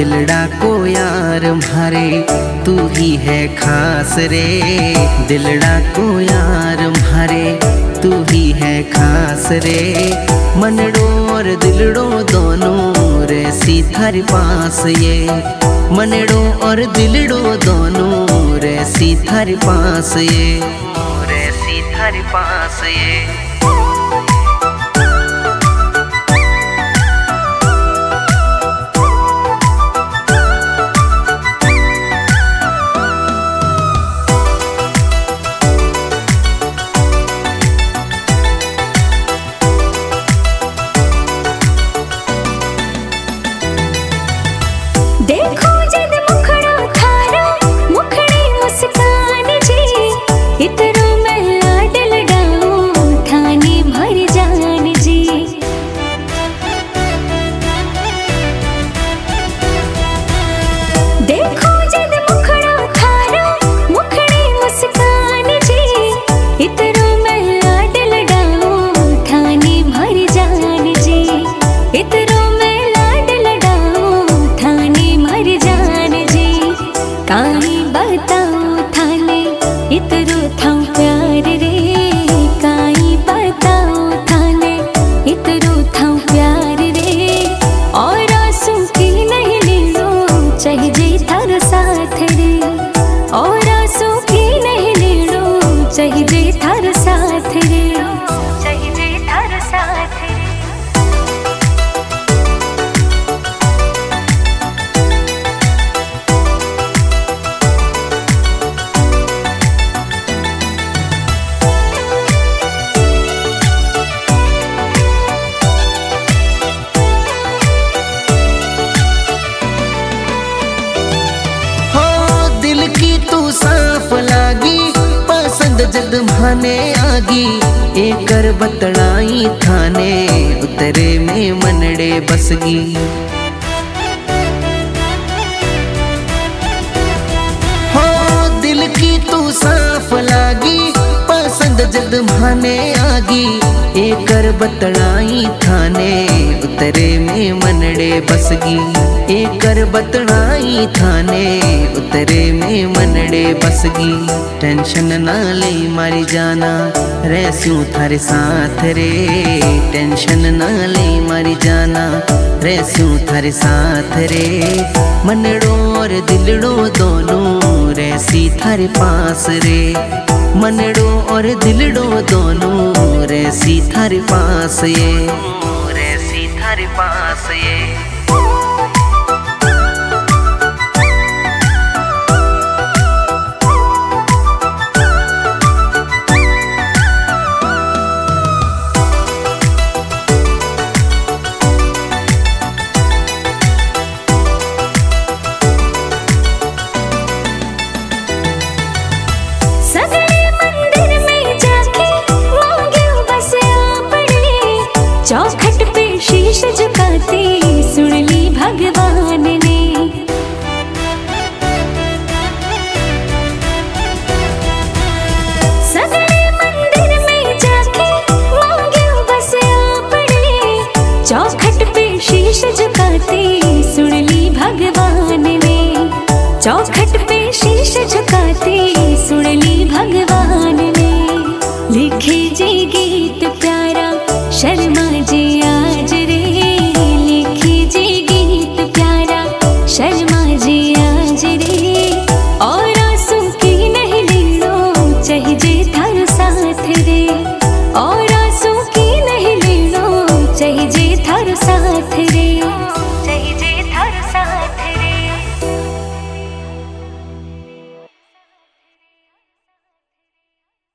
दिलड़ा को यार म्हारे तू ही है खास रे, दिलड़ा को यार म्हारे तू ही है खास रे। मनड़ो और दिलड़ो दोनों रहसी थारे पास ये, मनड़ो और दिलड़ो दोनों रहसी थारे पास ये, रहसी थारे पास ये। देखो जद मुखड़ा थारा मुखड़ी मुस्कान जी, इतरो महला डलडाओ थाने भर जान जी। देखो जद मुखड़ा थारा मुखड़ी मुस्कान जी, इतरो महला डलडाओ थाने भर जान जी, इतरो काई बताओ थाने इतरो थां प्यार रे, काई बताओ थाने इतरो थां प्यार रे। और आंसू की नहीं लीलो चाहिए थार साथ रे, और आंसू की नहीं लीलो चाहिए थार साथ रे, चाहिए थार साथ रे। दिल की तू साफ लागी पसंद जद माने आगी, एकर बतड़ाई थाने उतरे में मनड़े बसगी। हो दिल की तू साफ लागी पसंद जद माने आगी, एकर बतड़ाई थाने उतरे में मनड़े बसगी, एकर बतड़ाई थाने उतरे में मनड़े बसगी। टेंशन ना ले मारी जाना रहस्यूं थारे साथ रे, टेंशन ना ले मारी जाना रहस्यूं थारे साथ रे। मनड़ो और दिलड़ो दोनों रहसी थारे पास रे, मनड़ो और दिलड़ो दोनों रहसी थारे पास ये, रहसी थारे पास ये। चौखट पे शीश झुकाते सुन ली भगवान ने, सगले मंदिर में जाके मांगे बस आपने। चौखट पे शीश झुकाते सुन ली भगवान ने, चौखट पे शीश झुकाते सुन ली भगवान ने। लिखे जी गीत प्यारा शर्मा जी आज रे, लिखी जी गीत प्यारा शर्मा जी आज रे। और आंसू की नहीं लीलो चाहिए थार साथ रे, और आंसू की नहीं लीलो चाहिए थार साथ रे।